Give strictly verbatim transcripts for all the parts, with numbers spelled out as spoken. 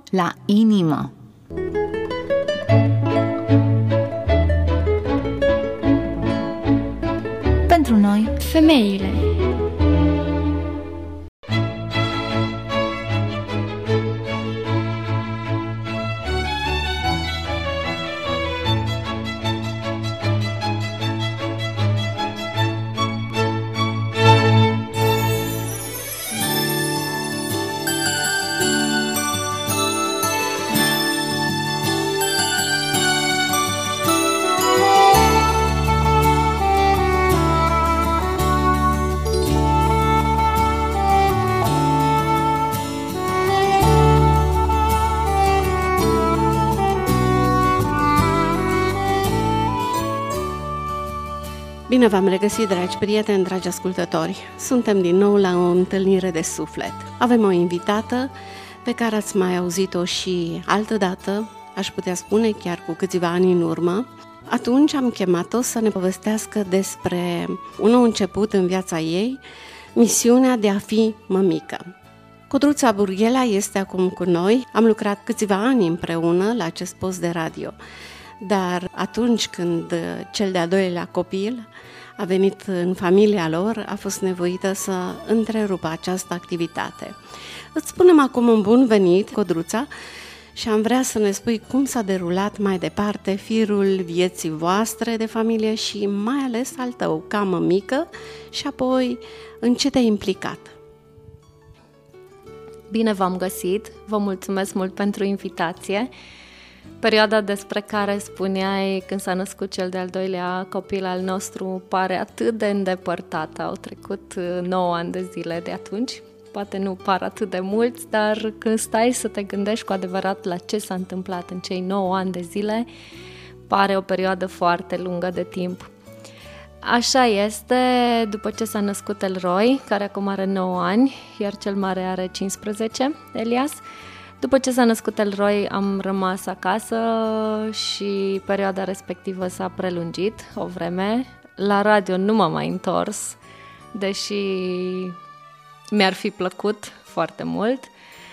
la inimă. Pentru noi, femeile. Bine v-am regăsit, dragi prieteni, dragi ascultători! Suntem din nou la o întâlnire de suflet. Avem o invitată pe care ați mai auzit-o și altădată, aș putea spune chiar cu câțiva ani în urmă. Atunci am chemat-o să ne povestească despre un nou început în viața ei, misiunea de a fi mămică. Codruța Burghela este acum cu noi. Am lucrat câțiva ani împreună la acest post de radio. Dar atunci când cel de-al doilea copil a venit în familia lor, a fost nevoită să întrerupă această activitate. Îți spunem acum un bun venit, Codruța, și am vrea să ne spui cum s-a derulat mai departe firul vieții voastre de familie și mai ales al tău, ca mămică, și apoi în ce te-ai implicat. Bine v-am găsit, vă mulțumesc mult pentru invitație. Perioada despre care spuneai când s-a născut cel de-al doilea copil al nostru pare atât de îndepărtată. Au trecut nouă ani de zile de atunci. Poate nu par atât de mulți, dar când stai să te gândești cu adevărat la ce s-a întâmplat în cei nouă ani de zile, pare o perioadă foarte lungă de timp. Așa este, după ce s-a născut Elroy, care acum are nouă ani, iar cel mare are cincisprezece, Elias. După ce s-a născut Elroy, am rămas acasă și perioada respectivă s-a prelungit o vreme. La radio nu m-am mai întors, deși mi-ar fi plăcut foarte mult.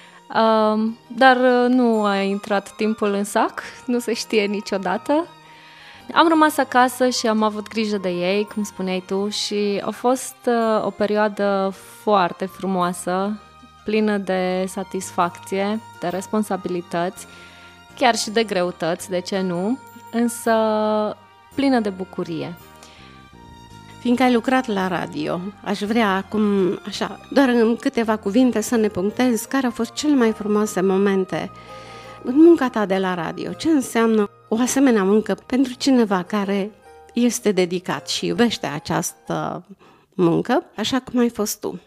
Dar nu a intrat timpul în sac, nu se știe niciodată. Am rămas acasă și am avut grijă de ei, cum spuneai tu, și a fost o perioadă foarte frumoasă, plină de satisfacție, de responsabilități, chiar și de greutăți, de ce nu, însă plină de bucurie. Fiindcă ai lucrat la radio, aș vrea acum, așa, doar în câteva cuvinte să ne punctezi care au fost cele mai frumoase momente în munca ta de la radio. Ce înseamnă o asemenea muncă pentru cineva care este dedicat și iubește această muncă, așa cum ai fost tu?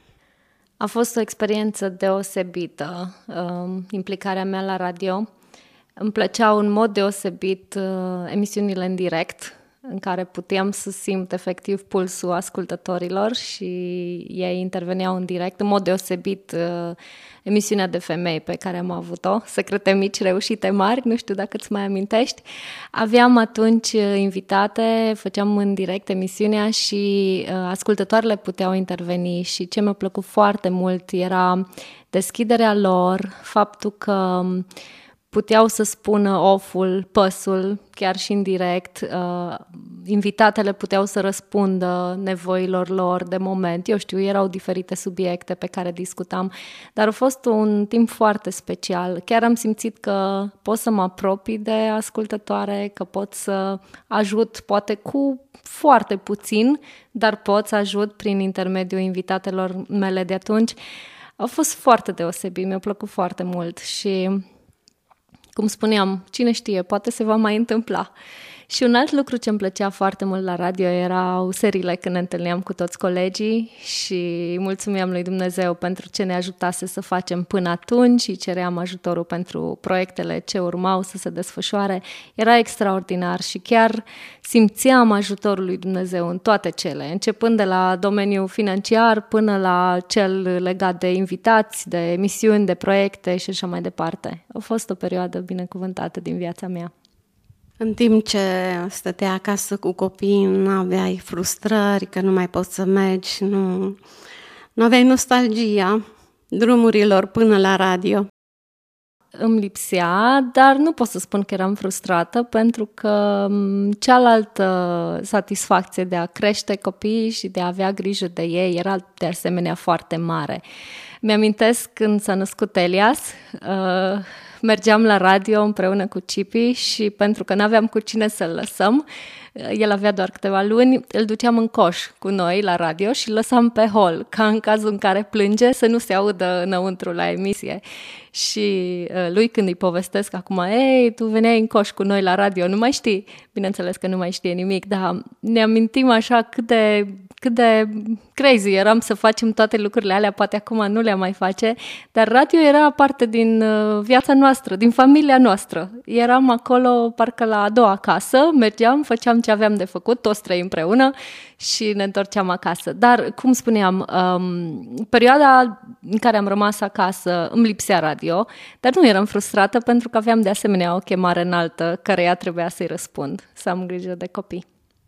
A fost o experiență deosebită, uh, implicarea mea la radio. Îmi plăceau în mod deosebit uh, emisiunile în direct, în care puteam să simt efectiv pulsul ascultătorilor și ei interveneau în direct, în mod deosebit uh, emisiunea de femei pe care am avut-o, Secrete mici, reușite mari, nu știu dacă îți mai amintești. Aveam atunci invitate, făceam în direct emisiunea și uh, ascultătoarele puteau interveni și ce mi-a plăcut foarte mult era deschiderea lor, faptul că puteau să spună oful, păsul, chiar și în direct. Uh, invitatele puteau să răspundă nevoilor lor de moment. Eu știu, erau diferite subiecte pe care discutam, dar a fost un timp foarte special. Chiar am simțit că pot să mă apropii de ascultătoare, că pot să ajut, poate cu foarte puțin, dar pot să ajut prin intermediul invitatelor mele de atunci. A fost foarte deosebit, mi-a plăcut foarte mult și, cum spuneam, cine știe, poate se va mai întâmpla. Și un alt lucru ce îmi plăcea foarte mult la radio erau seriile când ne întâlneam cu toți colegii și mulțumeam lui Dumnezeu pentru ce ne ajutase să facem până atunci și ceream ajutorul pentru proiectele ce urmau să se desfășoare. Era extraordinar și chiar simțeam ajutorul lui Dumnezeu în toate cele, începând de la domeniul financiar până la cel legat de invitați, de emisiuni, de proiecte și așa mai departe. A fost o perioadă binecuvântată din viața mea. În timp ce stăteai acasă cu copiii, nu aveai frustrări că nu mai poți să mergi, nu, nu aveai nostalgia drumurilor până la radio? îmi lipsea, dar nu pot să spun că eram frustrată, pentru că cealaltă satisfacție de a crește copiii și de a avea grijă de ei era de asemenea foarte mare. Mi-amintesc când s-a născut Elias, uh, mergeam la radio împreună cu Cipi și pentru că n-aveam cu cine să-l lăsăm, el avea doar câteva luni, îl duceam în coș cu noi la radio și îl lăsam pe hol, ca în cazul în care plânge să nu se audă înăuntru la emisie. Și lui când îi povestesc acum, ei, tu veneai în coș cu noi la radio, nu mai știi? Bineînțeles că nu mai știe nimic, dar ne amintim așa cât de, cât de crazy eram să facem toate lucrurile alea, poate acum nu le mai face, dar radio era parte din viața noastră, din familia noastră. Eram acolo parcă la a doua casă, mergeam, făceam ce aveam de făcut, toți trei împreună și ne întorceam acasă. Dar, cum spuneam, um, perioada în care am rămas acasă îmi lipsea radio, dar nu eram frustrată pentru că aveam de asemenea o chemare înaltă căreia trebuia să-i răspund, să am grijă de copii.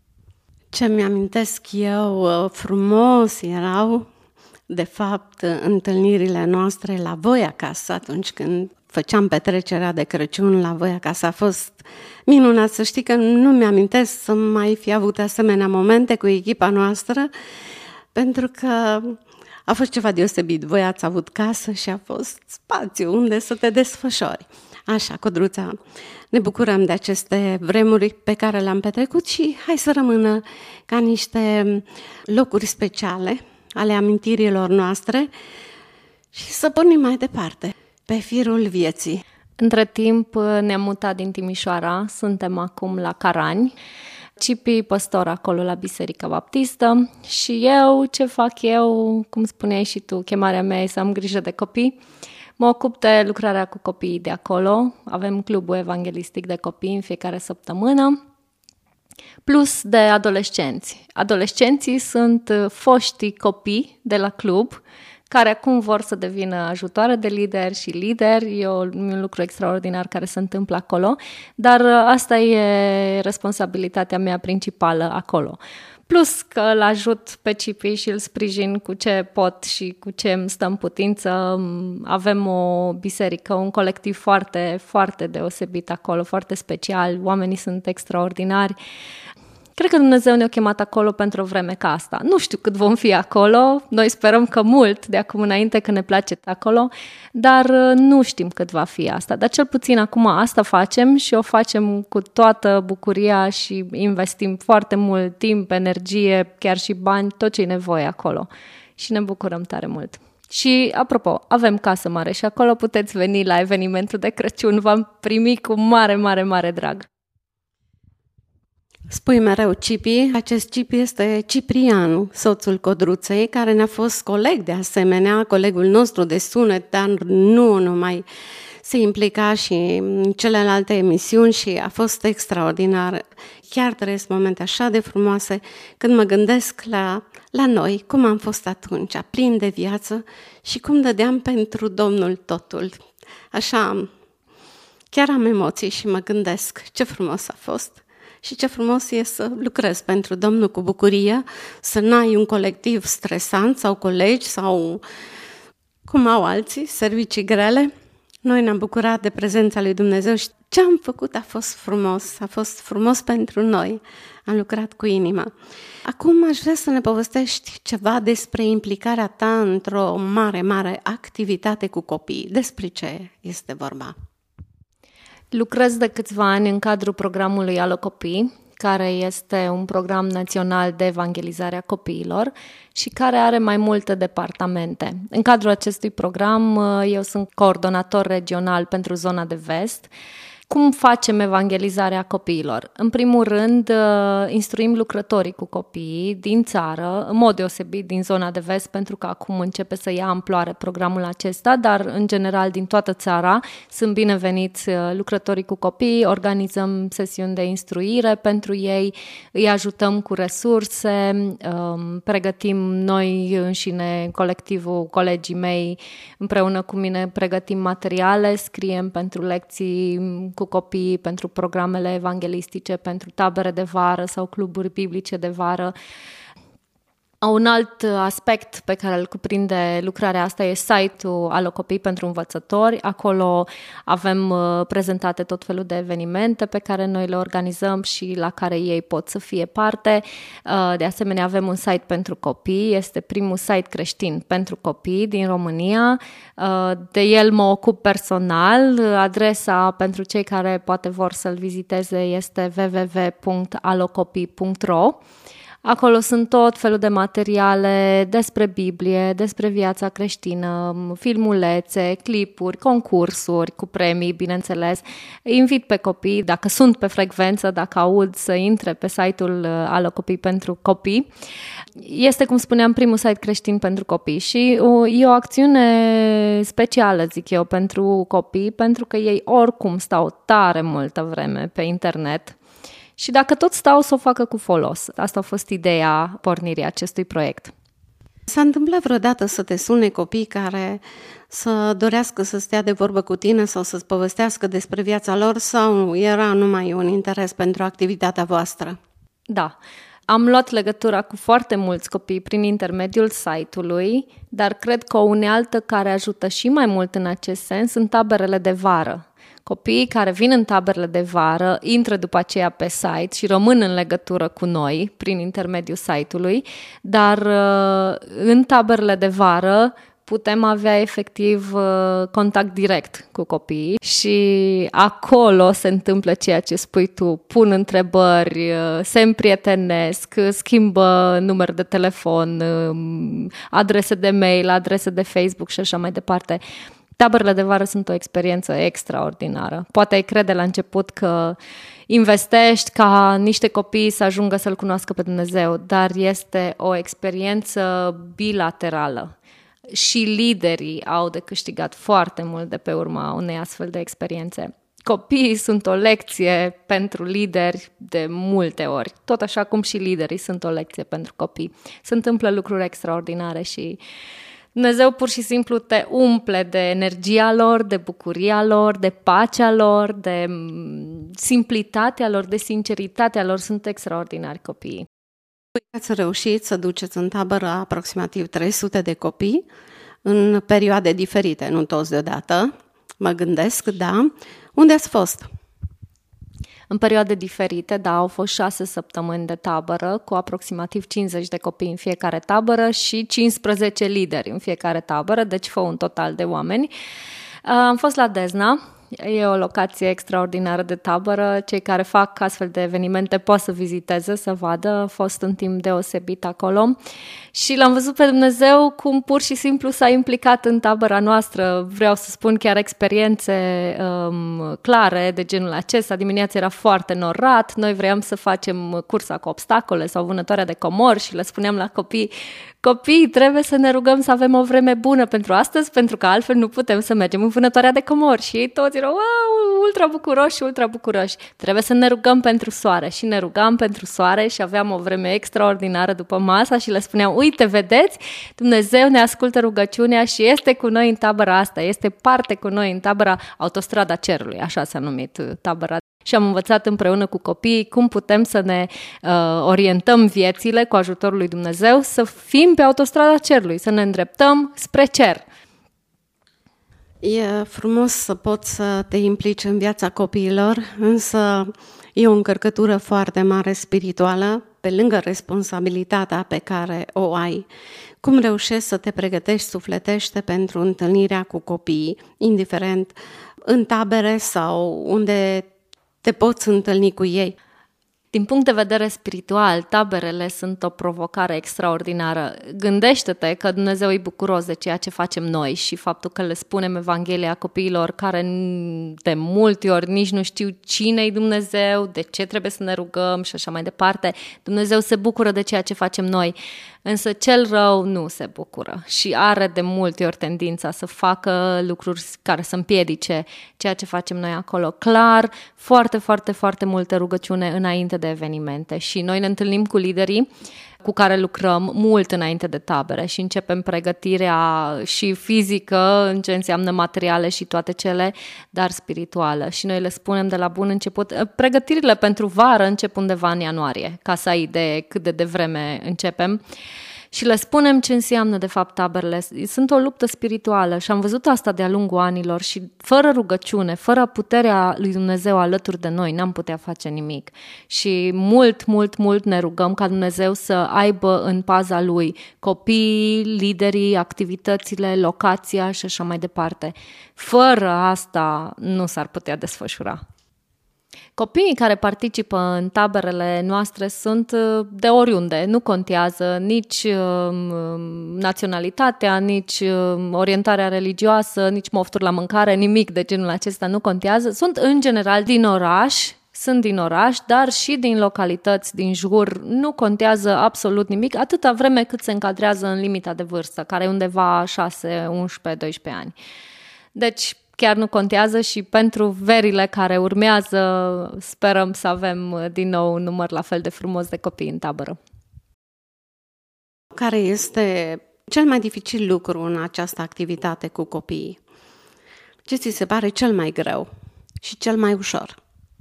Ce mi-amintesc eu frumos erau, de fapt, întâlnirile noastre la voi acasă, atunci când făceam petrecerea de Crăciun la voi acasă. A fost minunat, să știi că nu mi-amintesc să mai fi avut asemenea momente cu echipa noastră, pentru că a fost ceva deosebit. Voi ați avut casă și a fost spațiu unde să te desfășori. Așa, Codruța, ne bucurăm de aceste vremuri pe care le-am petrecut și hai să rămână ca niște locuri speciale ale amintirilor noastre și să pornim mai departe pe firul vieții. Între timp ne-am mutat din Timișoara, suntem acum la Carani, Cipi păstor acolo la Biserica Baptistă și eu, ce fac eu, cum spuneai și tu, chemarea mea e să am grijă de copii. Mă ocup de lucrarea cu copiii de acolo, avem clubul evanghelistic de copii în fiecare săptămână, plus de adolescenți. Adolescenții sunt foștii copii de la club, care acum vor să devină ajutoare de lideri și lideri. E un lucru extraordinar care se întâmplă acolo, dar asta e responsabilitatea mea principală acolo. Plus că îl ajut pe Cipi și îl sprijin cu ce pot și cu ce îmi stă în putință. Avem o biserică, un colectiv foarte, foarte deosebit acolo, foarte special. Oamenii sunt extraordinari. Cred că Dumnezeu ne-a chemat acolo pentru o vreme ca asta. Nu știu cât vom fi acolo, noi sperăm că mult de acum înainte, că ne place acolo, dar nu știm cât va fi asta. Dar cel puțin acum asta facem și o facem cu toată bucuria și investim foarte mult timp, energie, chiar și bani, tot ce e nevoie acolo. Și ne bucurăm tare mult. Și, apropo, avem casă mare și acolo puteți veni la evenimentul de Crăciun, v-am primit cu mare, mare, mare drag. Spui mereu Cipi, acest Cipi este Ciprianu, soțul Codruței, care ne-a fost coleg de asemenea, colegul nostru de sunet, dar nu numai, se implica și în celelalte emisiuni și a fost extraordinar. Chiar trăiesc momente așa de frumoase când mă gândesc la, la noi, cum am fost atunci, plin de viață și cum dădeam pentru Domnul totul. Așa, chiar am emoții și mă gândesc ce frumos a fost. Și ce frumos e să lucrezi pentru Domnul cu bucurie, să n-ai un colectiv stresant sau colegi sau cum au alții, servicii grele. Noi ne-am bucurat de prezența lui Dumnezeu și ce am făcut a fost frumos, a fost frumos pentru noi. Am lucrat cu inima. Acum aș vrea să ne povestești ceva despre implicarea ta într-o mare, mare activitate cu copii. Despre ce este vorba? Lucrez de câțiva ani în cadrul programului Alo Copii, care este un program național de evangelizare a copiilor și care are mai multe departamente. În cadrul acestui program, eu sunt coordonator regional pentru zona de vest. Cum facem evangelizarea copiilor? În primul rând, instruim lucrătorii cu copiii din țară, în mod deosebit din zona de vest, pentru că acum începe să ia amploare programul acesta, dar în general din toată țara sunt bineveniți lucrătorii cu copii, organizăm sesiuni de instruire pentru ei, îi ajutăm cu resurse, pregătim noi înșine, colectivul, colegii mei, împreună cu mine pregătim materiale, scriem pentru lecții cu copiii, pentru programele evanghelistice, pentru tabere de vară sau cluburi biblice de vară. Un alt aspect pe care îl cuprinde lucrarea asta e site-ul Alocopii pentru învățători. Acolo avem prezentate tot felul de evenimente pe care noi le organizăm și la care ei pot să fie parte. De asemenea, avem un site pentru copii. Este primul site creștin pentru copii din România. De el mă ocup personal. Adresa pentru cei care poate vor să-l viziteze este w w w punct alocopii punct r o. Acolo sunt tot felul de materiale despre Biblie, despre viața creștină, filmulețe, clipuri, concursuri cu premii, bineînțeles. Invit pe copii, dacă sunt pe frecvență, dacă aud, să intre pe site-ul Alocopii pentru copii. Este, cum spuneam, primul site creștin pentru copii și e o acțiune specială, zic eu, pentru copii, pentru că ei oricum stau tare multă vreme pe internet. Și dacă tot stau, să o facă cu folos. Asta a fost ideea pornirii acestui proiect. S-a întâmplat vreodată să te sune copii care să dorească să stea de vorbă cu tine sau să-ți povestească despre viața lor sau era numai un interes pentru activitatea voastră? Da. Am luat legătura cu foarte mulți copii prin intermediul site-ului, dar cred că o unealtă care ajută și mai mult în acest sens sunt taberele de vară. Copiii care vin în taberele de vară intră după aceea pe site și rămân în legătură cu noi prin intermediul site-ului, dar în taberele de vară putem avea efectiv contact direct cu copiii și acolo se întâmplă ceea ce spui tu, pun întrebări, se împrietenesc, schimbă număr de telefon, adrese de mail, adrese de Facebook și așa mai departe. Taberele de vară sunt o experiență extraordinară. Poate ai crede la început că investești ca niște copii să ajungă să-L cunoască pe Dumnezeu, dar este o experiență bilaterală. Și liderii au de câștigat foarte mult de pe urma unei astfel de experiențe. Copiii sunt o lecție pentru lideri de multe ori, tot așa cum și liderii sunt o lecție pentru copii. Se întâmplă lucruri extraordinare și Dumnezeu pur și simplu te umple de energia lor, de bucuria lor, de pacea lor, de simplitatea lor, de sinceritatea lor. Sunt extraordinari copiii. Ați reușit să duceți în tabără aproximativ trei sute de copii în perioade diferite, nu toți deodată, mă gândesc, da. Unde ați fost? În perioade diferite, da, au fost șase săptămâni de tabără cu aproximativ cincizeci de copii în fiecare tabără și cincisprezece lideri în fiecare tabără, deci fă un total de oameni. Am fost la Dezna. E o locație extraordinară de tabără. Cei care fac astfel de evenimente pot să viziteze, să vadă. A fost un timp deosebit acolo. Și l-am văzut pe Dumnezeu cum pur și simplu s-a implicat în tabăra noastră. Vreau să spun chiar experiențe um, clare de genul acesta. Dimineața era foarte norat. Noi vreau să facem cursa cu obstacole sau vânătoarea de comori și le spuneam la copii: copii, trebuie să ne rugăm să avem o vreme bună pentru astăzi, pentru că altfel nu putem să mergem în vânătoarea de comori. Și ei toți erau wow, ultra bucuroși și ultra bucuroși. Trebuie să ne rugăm pentru soare. Și ne rugam pentru soare și aveam o vreme extraordinară după masa și le spuneam: uite, vedeți, Dumnezeu ne ascultă rugăciunea și este cu noi în tabăra asta, este parte cu noi în tabăra Autostrada Cerului, așa s-a numit tabăra. Și am învățat împreună cu copiii cum putem să ne uh, orientăm viețile cu ajutorul lui Dumnezeu, să fim pe autostrada cerului, să ne îndreptăm spre cer. E frumos să poți să te implici în viața copiilor, însă e o încărcătură foarte mare spirituală, pe lângă responsabilitatea pe care o ai. Cum reușești să te pregătești sufletește pentru întâlnirea cu copiii, indiferent în tabere sau unde te poți întâlni cu ei? Din punct de vedere spiritual, taberele sunt o provocare extraordinară. Gândește-te că Dumnezeu e bucuros de ceea ce facem noi și faptul că le spunem Evanghelia copiilor care de multe ori nici nu știu cine-i Dumnezeu, de ce trebuie să ne rugăm și așa mai departe. Dumnezeu se bucură de ceea ce facem noi, însă cel rău nu se bucură și are de multe ori tendința să facă lucruri care să împiedice ceea ce facem noi acolo. Clar, foarte, foarte, foarte multă rugăciune înainte de evenimente și noi ne întâlnim cu liderii cu care lucrăm mult înainte de tabere și începem pregătirea și fizică, în ce înseamnă materiale și toate cele, dar spirituală. Și noi le spunem de la bun început, pregătirile pentru vară încep undeva în ianuarie, ca să ai idee cât de devreme începem. și le spunem ce înseamnă de fapt taberele. Sunt o luptă spirituală și am văzut asta de-a lungul anilor și fără rugăciune, fără puterea lui Dumnezeu alături de noi, n-am putea face nimic. Și mult, mult, mult ne rugăm ca Dumnezeu să aibă în paza lui copiii, liderii, activitățile, locația și așa mai departe. Fără asta nu s-ar putea desfășura. Copiii care participă în taberele noastre sunt de oriunde, nu contează nici naționalitatea, nici orientarea religioasă, nici mofturi la mâncare, nimic de genul acesta nu contează. Sunt în general din oraș, sunt din oraș, dar și din localități din jur, nu contează absolut nimic, atâta vreme cât se încadrează în limita de vârstă, care e undeva șase, unsprezece, doisprezece ani. Deci, chiar nu contează și pentru verile care urmează sperăm să avem din nou un număr la fel de frumos de copii în tabără. Care este cel mai dificil lucru în această activitate cu copiii? Ce ți se pare cel mai greu și cel mai ușor?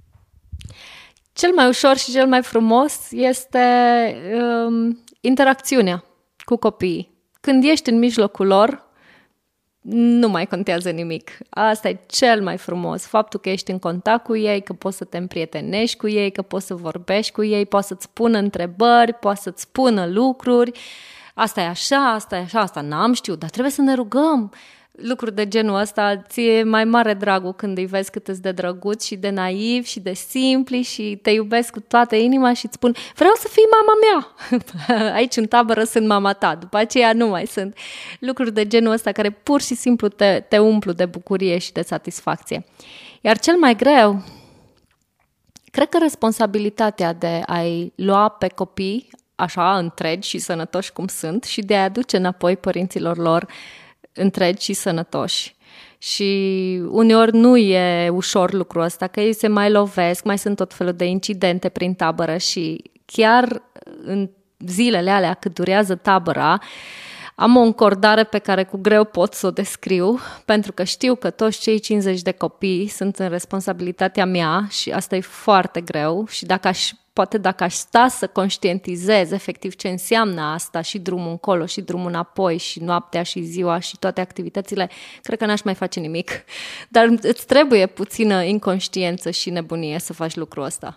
Cel mai ușor și cel mai frumos este um, interacțiunea cu copiii. Când ești în mijlocul lor, nu mai contează nimic. Asta e cel mai frumos. Faptul că ești în contact cu ei, că poți să te împrietenești cu ei, că poți să vorbești cu ei, poți să-ți spună întrebări, poți să-ți spună lucruri. Asta e așa, asta e așa, asta n-am știut, dar trebuie să ne rugăm. Lucruri de genul ăsta ție mai mare dragul când îi vezi cât îți de drăguți și de naivi și de simpli și te iubesc cu toată inima și îți spun vreau să fii mama mea. Aici în tabără sunt mama ta, după aceea nu mai sunt. Lucruri de genul ăsta care pur și simplu te, te umplu de bucurie și de satisfacție. Iar cel mai greu, cred că responsabilitatea de a-i lua pe copii așa întregi și sănătoși cum sunt și de a aduce înapoi părinților lor întregi și sănătoși. Și uneori nu e ușor lucrul ăsta, că ei se mai lovesc, mai sunt tot felul de incidente prin tabără și chiar în zilele alea cât durează tabăra, am o încordare pe care cu greu pot să o descriu, pentru că știu că toți cei cincizeci de copii sunt în responsabilitatea mea și asta e foarte greu și dacă aș poate dacă aș sta să conștientizez efectiv ce înseamnă asta și drumul încolo și drumul înapoi și noaptea și ziua și toate activitățile, cred că n-aș mai face nimic. Dar îți trebuie puțină inconștiență și nebunie să faci lucrul ăsta.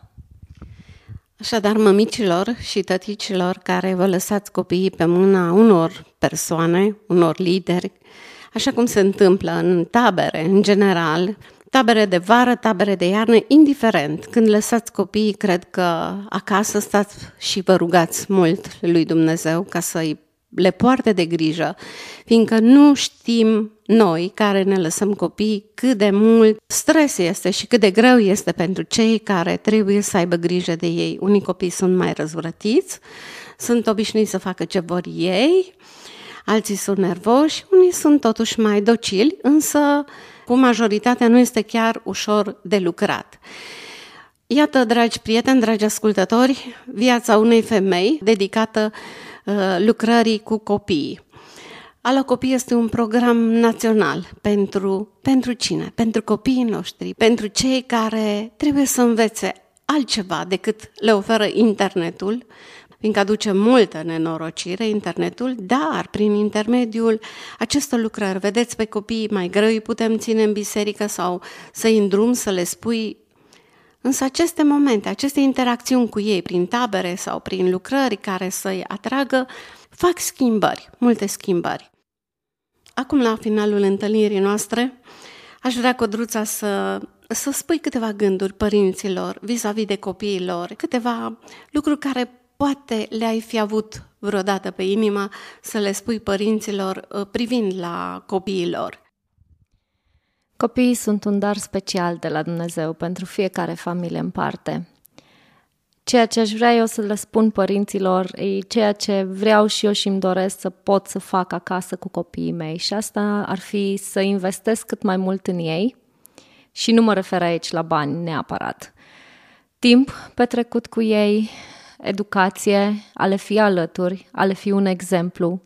Așadar, mămicilor și tăticilor care vă lăsați copiii pe mâna unor persoane, unor lideri, așa cum se întâmplă în tabere, în general, tabere de vară, tabere de iarnă, indiferent. Când lăsați copiii, cred că acasă stați și vă rugați mult lui Dumnezeu ca să le poarte de grijă, fiindcă nu știm noi care ne lăsăm copiii cât de mult stres este și cât de greu este pentru cei care trebuie să aibă grijă de ei. Unii copii sunt mai răzvrătiți, sunt obișnuiți să facă ce vor ei, alții sunt nervoși, unii sunt totuși mai docili, însă cu majoritatea nu este chiar ușor de lucrat. Iată, dragi prieteni, dragi ascultători, viața unei femei dedicată uh, lucrării cu copiii. Alo Copii este un program național pentru, pentru cine? Pentru copiii noștri, pentru cei care trebuie să învețe altceva decât le oferă internetul, fiindcă aduce multă nenorocire internetul, dar prin intermediul acestor lucrări, vedeți, pe copiii mai greu îi putem ține în biserică sau să-i îndrum, să le spui. Însă aceste momente, aceste interacțiuni cu ei prin tabere sau prin lucrări care să-i atragă, fac schimbări, multe schimbări. Acum, la finalul întâlnirii noastre, aș vrea, Codruța, să, să spui câteva gânduri părinților vis-a-vis de copiilor, câteva lucruri care poate le-ai fi avut vreodată pe inimă să le spui părinților privind la copiilor. Copiii sunt un dar special de la Dumnezeu pentru fiecare familie în parte. Ceea ce aș vrea eu să le spun părinților e ceea ce vreau și eu și îmi doresc să pot să fac acasă cu copiii mei și asta ar fi să investesc cât mai mult în ei și nu mă refer aici la bani neapărat. Timp petrecut cu ei, educație, a le fi alături, a le fi un exemplu.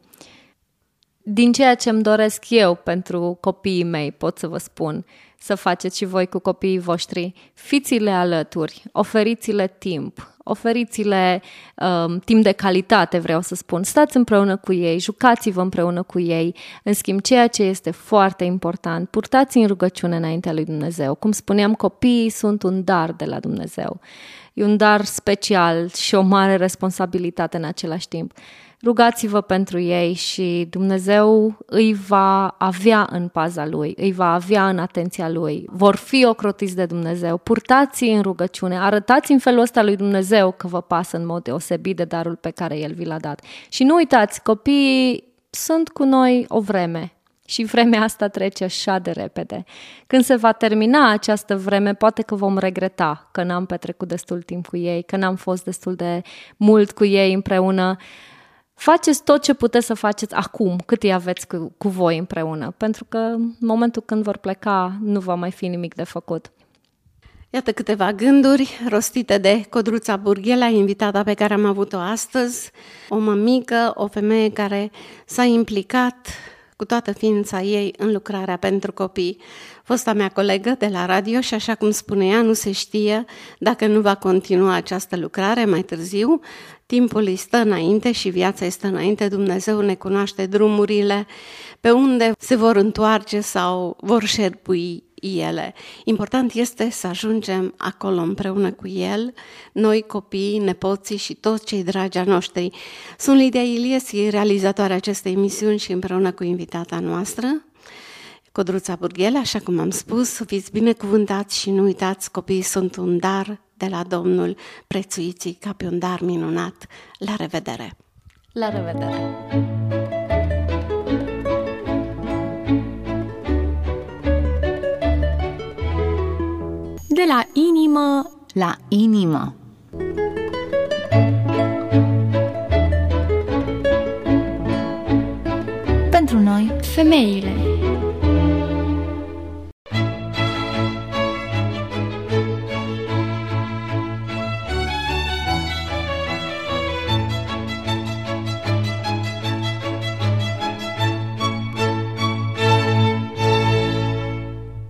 Din ceea ce îmi doresc eu pentru copiii mei, pot să vă spun, să faceți și voi cu copiii voștri, fiți-le alături, oferiți-le timp, oferiți-le uh, timp de calitate, vreau să spun. Stați împreună cu ei, jucați-vă împreună cu ei. În schimb, ceea ce este foarte important, purtați în rugăciune înaintea lui Dumnezeu. Cum spuneam, copiii sunt un dar de la Dumnezeu. E un dar special și o mare responsabilitate în același timp. Rugați-vă pentru ei și Dumnezeu îi va avea în paza Lui, îi va avea în atenția Lui. Vor fi ocrotiți de Dumnezeu. Purtați-i în rugăciune, arătați în felul ăsta lui Dumnezeu că vă pasă în mod deosebit de darul pe care El vi l-a dat. Și nu uitați, copiii sunt cu noi o vreme. Și vremea asta trece așa de repede. Când se va termina această vreme, poate că vom regreta că n-am petrecut destul timp cu ei, că n-am fost destul de mult cu ei împreună. Faceți tot ce puteți să faceți acum, cât îi aveți cu, cu voi împreună, pentru că în momentul când vor pleca nu va mai fi nimic de făcut. Iată câteva gânduri rostite de Codruța Burghela, invitata pe care am avut-o astăzi, o mămică, o femeie care s-a implicat cu toată ființa ei în lucrarea pentru copii. Fosta mea colegă de la radio și așa cum spunea, nu se știe dacă nu va continua această lucrare mai târziu. Timpul îi stă înainte și viața îi stă înainte. Dumnezeu ne cunoaște drumurile pe unde se vor întoarce sau vor șerpui ele. Important este să ajungem acolo împreună cu El, noi copiii, nepoții și toți cei dragi a noștri. Sunt Lidia Ilieschi, realizatoarea acestei emisiuni și împreună cu invitata noastră, Codruța Burghela, așa cum am spus, fiți binecuvântați și nu uitați, copiii sunt un dar de la Domnul, prețuiți ca pe un dar minunat. La revedere! La revedere! De la inimă la inimă. Pentru noi, femeile.